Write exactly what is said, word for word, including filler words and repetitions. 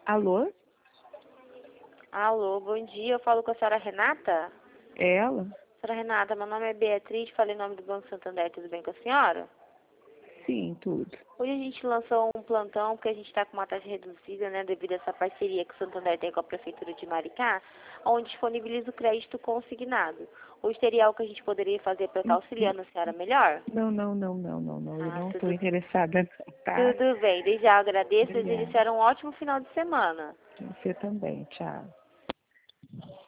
Alô? Alô, bom dia. Eu falo com a senhora Renata? É ela? Senhora Renata, meu nome é Beatriz, falei em nome do Banco Santander, tudo bem com a senhora? Sim, tudo. Hoje a gente lançou um plantão porque a gente está com uma taxa reduzida, né, devido a essa parceria que o Santander tem com a Prefeitura de Maricá, onde disponibiliza o crédito consignado. Hoje teria algo que a gente poderia fazer para estar auxiliando a senhora melhor? Não, não, não, não, não, não. Eu Ah, não estou tudo, interessada, não, tá? tudo bem. Desde já eu agradeço, desejo a Obrigada. senhora um ótimo final de semana. Você também. Tchau.